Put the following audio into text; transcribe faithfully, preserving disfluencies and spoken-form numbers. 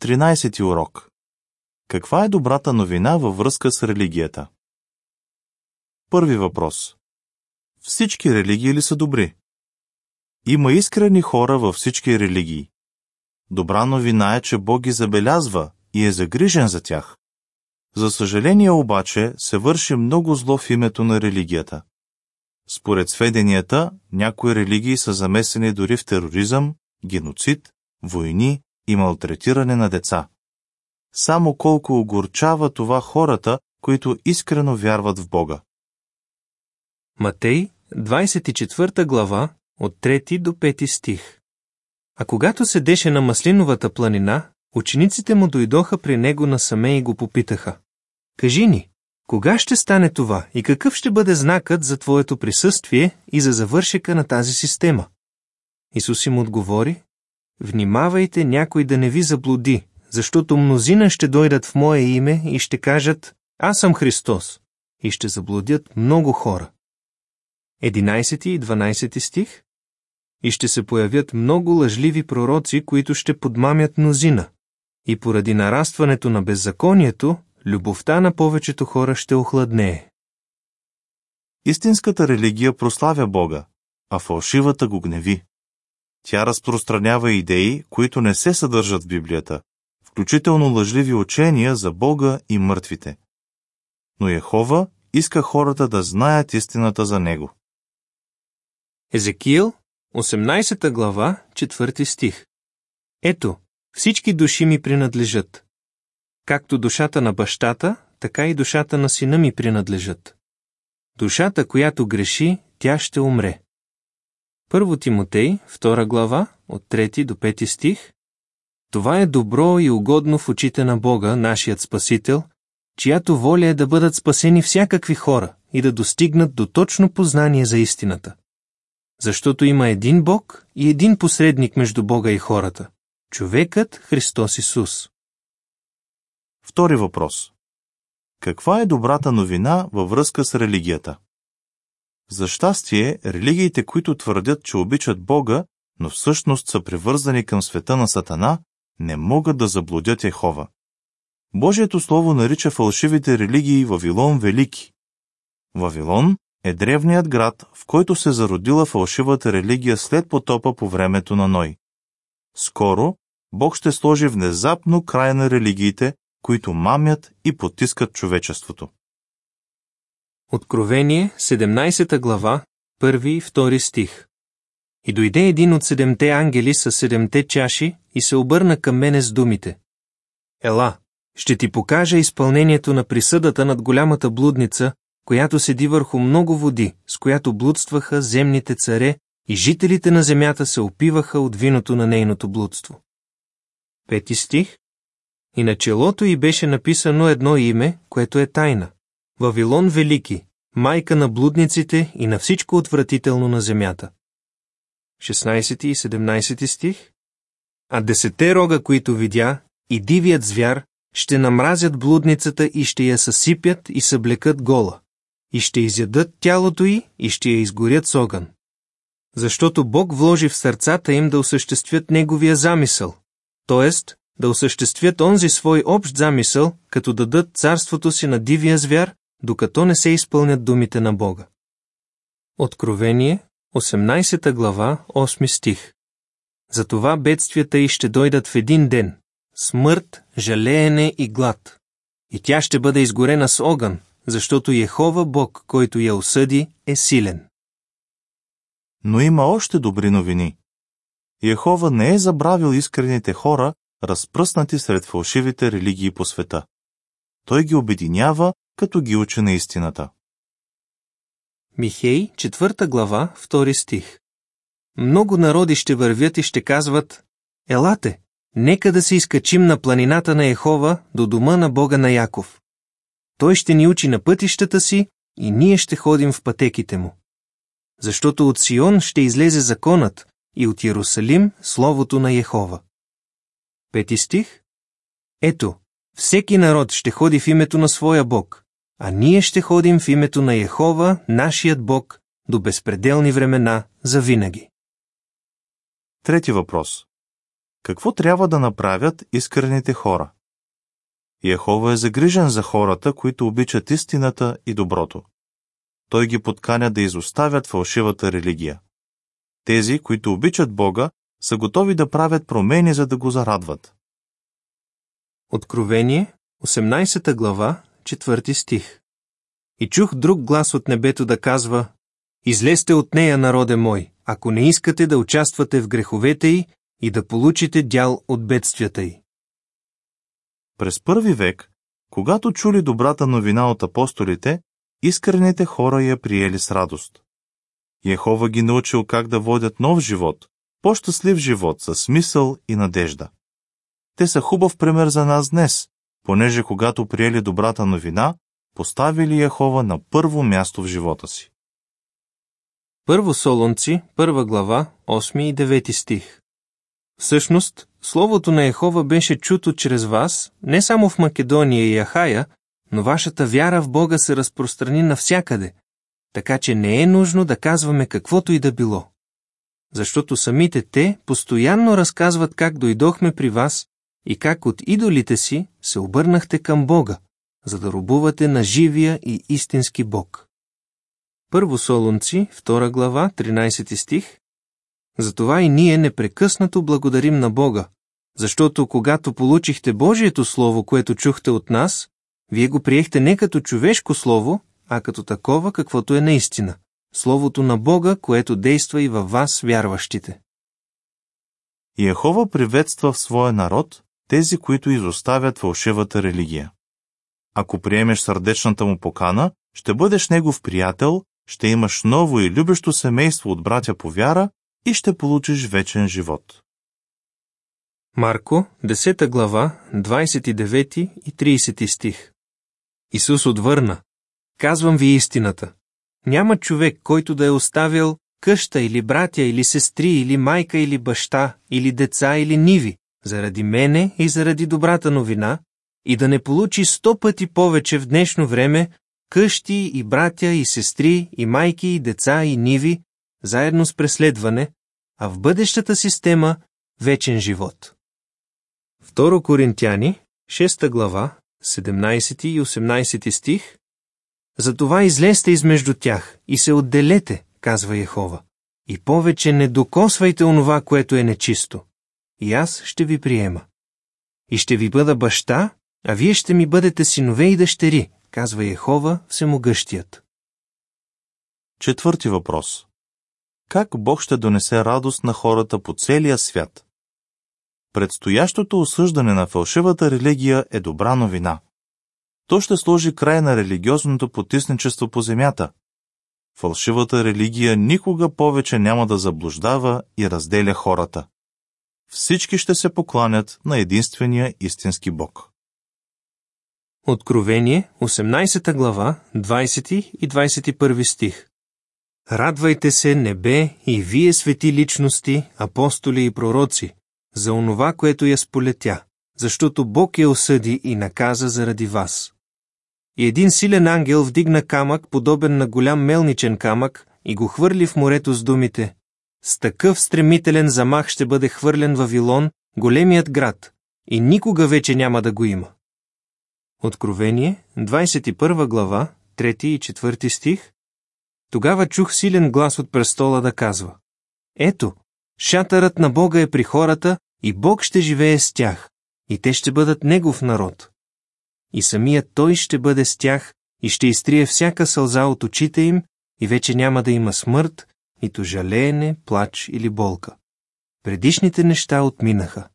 тринайсети урок. Каква е добрата новина във връзка с религията? Първи въпрос. Всички религии ли са добри? Има искрени хора във всички религии. Добра новина е, че Бог ги забелязва и е загрижен за тях. За съжаление обаче се върши много зло в името на религията. Според сведенията, някои религии са замесени дори в тероризъм, геноцид, войни и малтретиране на деца. Само колко огорчава това хората, които искрено вярват в Бога. Матей, двайсет и четвърта глава, от трети до пети стих. А когато седеше на Маслиновата планина, учениците му дойдоха при него насаме и го попитаха: Кажи ни, кога ще стане това и какъв ще бъде знакът за твоето присъствие и за завършека на тази система? Исус им отговори: Внимавайте някой да не ви заблуди, защото мнозина ще дойдат в мое име и ще кажат: Аз съм Христос, и ще заблудят много хора. единайсети и дванайсети стих. И ще се появят много лъжливи пророци, които ще подмамят мнозина. И поради нарастването на беззаконието, любовта на повечето хора ще охладнее. Истинската религия прославя Бога, а фалшивата го гневи. Тя разпространява идеи, които не се съдържат в Библията, включително лъжливи учения за Бога и мъртвите. Но Йехова иска хората да знаят истината за Него. Езекиил, осемнайсета глава, четвърти стих. Ето, всички души ми принадлежат. Както душата на бащата, така и душата на сина ми принадлежат. Душата, която греши, тя ще умре. Първо Тимотей, втора глава, от трети до пети стих. Това е добро и угодно в очите на Бога, нашият Спасител, чиято воля е да бъдат спасени всякакви хора и да достигнат до точно познание за истината. Защото има един Бог и един посредник между Бога и хората – човекът Христос Исус. Втори въпрос. Каква е добрата новина във връзка с религията? За щастие, религиите, които твърдят, че обичат Бога, но всъщност са привързани към света на Сатана, не могат да заблудят Йехова. Божието слово нарича фалшивите религии Вавилон Велики. Вавилон е древният град, в който се зародила фалшивата религия след потопа по времето на Ной. Скоро Бог ще сложи внезапно край на религиите, които мамят и потискат човечеството. Откровение, седемнайсета глава, първи и втори стих. И дойде един от седемте ангели с седемте чаши и се обърна към мене с думите: Ела, ще ти покажа изпълнението на присъдата над голямата блудница, която седи върху много води, с която блудстваха земните царе, и жителите на земята се опиваха от виното на нейното блудство. Пети стих. И на челото й беше написано едно име, което е тайна: Вавилон Велики, майка на блудниците и на всичко отвратително на земята. шестнайсети и седемнайсети стих. А десете рога, които видя, и дивият звяр, ще намразят блудницата и ще я съсипят и съблекат гола, и ще изядат тялото й и ще я изгорят с огън. Защото Бог вложи в сърцата им да осъществят Неговия замисъл, т.е. да осъществят онзи свой общ замисъл, като дадат царството си на дивия звяр, докато не се изпълнят думите на Бога. Откровение, осемнайсета глава, осми стих. Затова бедствията й ще дойдат в един ден: смърт, жалеене и глад. И тя ще бъде изгорена с огън, защото Йехова Бог, който я осъди, е силен. Но има още добри новини. Йехова не е забравил искрените хора, разпръснати сред фалшивите религии по света. Той ги обединява, като ги учи на истината. Михей, четвърта глава, втори стих. Много народи ще вървят и ще казват: Елате, нека да се изкачим на планината на Йехова до дома на Бога на Яков. Той ще ни учи на пътищата си и ние ще ходим в пътеките му. Защото от Сион ще излезе законът и от Йерусалим словото на Йехова. Пети стих. Ето, всеки народ ще ходи в името на своя Бог, а ние ще ходим в името на Йехова, нашият Бог, до безпределни времена, завинаги. Трети въпрос. Какво трябва да направят искрените хора? Йехова е загрижен за хората, които обичат истината и доброто. Той ги подканя да изоставят фалшивата религия. Тези, които обичат Бога, са готови да правят промени, за да го зарадват. Откровение, осемнадесета глава, четвърти стих. И чух друг глас от небето да казва: Излезте от нея, народе мой, ако не искате да участвате в греховете й и да получите дял от бедствията й. През първи век, когато чули добрата новина от апостолите, искрените хора я приели с радост. Йехова ги научил как да водят нов живот, по-щастлив живот със смисъл и надежда. Те са хубав пример за нас днес, понеже когато приели добрата новина, поставили Йехова на първо място в живота си. Първо Солунци, първа глава, осми и девети стих. Всъщност, словото на Йехова беше чуто чрез вас, не само в Македония и Ахая, но вашата вяра в Бога се разпространи навсякъде, така че не е нужно да казваме каквото и да било. Защото самите те постоянно разказват как дойдохме при вас и как от идолите си се обърнахте към Бога, за да робувате на живия и истински Бог. Първо Солунци, втора глава, тринадесети стих. Затова и ние непрекъснато благодарим на Бога, защото когато получихте Божието слово, което чухте от нас, вие го приехте не като човешко слово, а като такова, каквото е наистина. Словото на Бога, което действа и във вас, вярващите. Йехова приветства в своя народ тези, които изоставят фалшивата религия. Ако приемеш сърдечната му покана, ще бъдеш негов приятел, ще имаш ново и любещо семейство от братя по вяра и ще получиш вечен живот. Марко, десета глава, двадесет и девети и тридесети стих. Исус отвърна: Казвам ви истината. Няма човек, който да е оставил къща или братя или сестри или майка или баща или деца или ниви, заради мене и заради добрата новина, и да не получи сто пъти повече в днешно време къщи и братя и сестри и майки и деца и ниви, заедно с преследване, а в бъдещата система вечен живот. Второ Коринтяни, шеста глава, седемнадесети и осемнадесети стих. Затова излезте измежду тях и се отделете, казва Йехова, и повече не докосвайте онова, което е нечисто. И аз ще ви приема. И ще ви бъда баща, а вие ще ми бъдете синове и дъщери, казва Йехова Всемогъщият. Четвърти въпрос. Как Бог ще донесе радост на хората по целия свят? Предстоящото осъждане на фалшивата религия е добра новина. То ще сложи край на религиозното потисничество по земята. Фалшивата религия никога повече няма да заблуждава и разделя хората. Всички ще се покланят на единствения истински Бог. Откровение, осемнадесета глава, двадесети и двадесет и първи стих. Радвайте се, небе, и вие свети личности, апостоли и пророци, за онова, което я сполетя, защото Бог я осъди и наказа заради вас. И един силен ангел вдигна камък, подобен на голям мелничен камък, и го хвърли в морето с думите: С такъв стремителен замах ще бъде хвърлен Вавилон, големият град, и никога вече няма да го има. Откровение, двадесет и първа глава, трети и четвърти стих. Тогава чух силен глас от престола да казва: Ето, шатърът на Бога е при хората, и Бог ще живее с тях, и те ще бъдат Негов народ. И самият Той ще бъде с тях, и ще изтрие всяка сълза от очите им, и вече няма да има смърт, нито жалеене, плач или болка. Предишните неща отминаха.